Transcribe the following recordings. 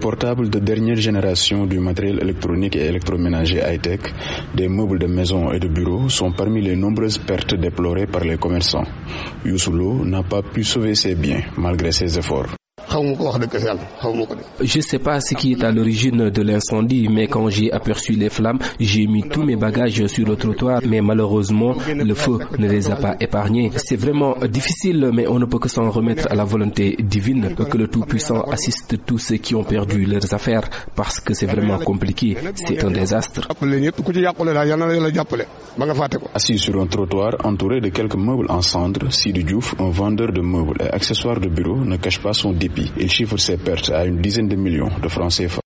portables de dernière génération, du matériel électronique et électroménager high-tech, des meubles de maison et de bureaux sont parmi les nombreuses pertes déplorées par les commerçants. Youssou Lo n'a pas pu sauver ses biens malgré ses efforts. Je ne sais pas ce qui est à l'origine de l'incendie, mais quand j'ai aperçu les flammes, j'ai mis tous mes bagages sur le trottoir, mais malheureusement, le feu ne les a pas épargnés. C'est vraiment difficile, mais on ne peut que s'en remettre à la volonté divine, que le Tout-Puissant assiste tous ceux qui ont perdu leurs affaires, parce que c'est vraiment compliqué, c'est un désastre. Assis sur un trottoir entouré de quelques meubles en cendres, Sidi Diouf, un vendeur de meubles et accessoires de bureau, ne cache pas son dépit. Il chiffre ses pertes à une dizaine de millions de francs CFA.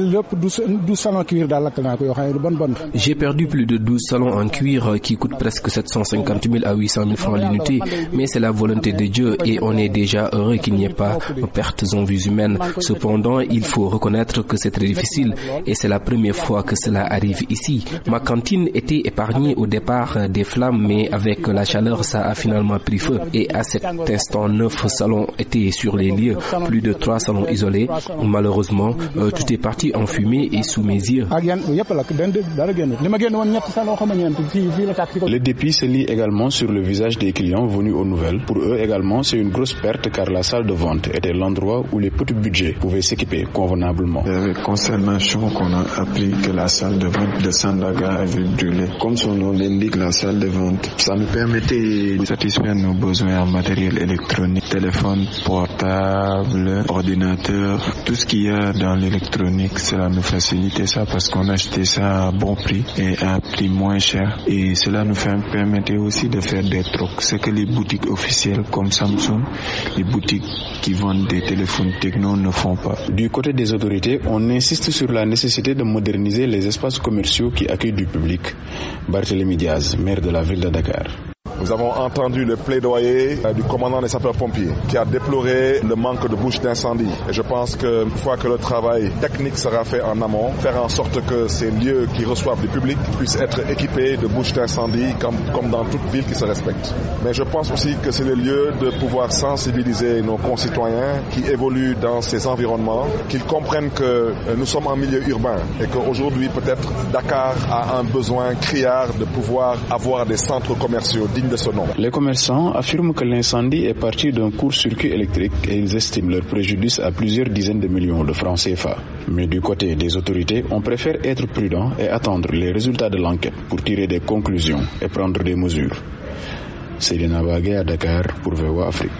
J'ai perdu plus de 12 salons en cuir qui coûtent presque 750 000 à 800 000 francs l'unité, mais c'est la volonté de Dieu et on est déjà heureux qu'il n'y ait pas de pertes en vies humaines. Cependant, il faut reconnaître que c'est très difficile et c'est la première fois que cela arrive ici. Ma cantine était épargnée au départ des flammes, mais avec la chaleur, ça a finalement pris feu. Et à cet instant, 9 salons étaient sur les lieux, plus de 3 salons isolés. Malheureusement, tout est parti en fumée et sous mes yeux. Le dépit se lit également sur le visage des clients venus aux nouvelles. Pour eux également, c'est une grosse perte car la salle de vente était l'endroit où les petits budgets pouvaient s'équiper convenablement. C'est avec consternation qu'on a appris que la salle de vente de Sandaga avait brûlé. Comme son nom l'indique, la salle de vente, ça nous permettait de satisfaire nos besoins en matériel électronique, téléphone portable, ordinateur, tout ce qu'il y a dans l'électronique. Cela nous facilitait ça parce qu'on achetait ça à bon prix et à prix moins cher. Et cela nous permettait aussi de faire des trocs. Ce que les boutiques officielles comme Samsung, les boutiques qui vendent des téléphones techno ne font pas. Du côté des autorités, on insiste sur la nécessité de moderniser les espaces commerciaux qui accueillent du public. Barthélémy Diaz, maire de la ville de Dakar. Nous avons entendu le plaidoyer du commandant des sapeurs-pompiers qui a déploré le manque de bouches d'incendie. Et je pense qu'une fois que le travail technique sera fait en amont, faire en sorte que ces lieux qui reçoivent du public puissent être équipés de bouches d'incendie comme dans toute ville qui se respecte. Mais je pense aussi que c'est le lieu de pouvoir sensibiliser nos concitoyens qui évoluent dans ces environnements, qu'ils comprennent que nous sommes en milieu urbain et qu'aujourd'hui peut-être Dakar a un besoin criard de pouvoir avoir des centres commerciaux dignes de ce nom. Les commerçants affirment que l'incendie est parti d'un court-circuit électrique et ils estiment leur préjudice à plusieurs dizaines de millions de francs CFA. Mais du côté des autorités, on préfère être prudent et attendre les résultats de l'enquête pour tirer des conclusions et prendre des mesures. Seydina Bagé à Dakar pour VOA Afrique.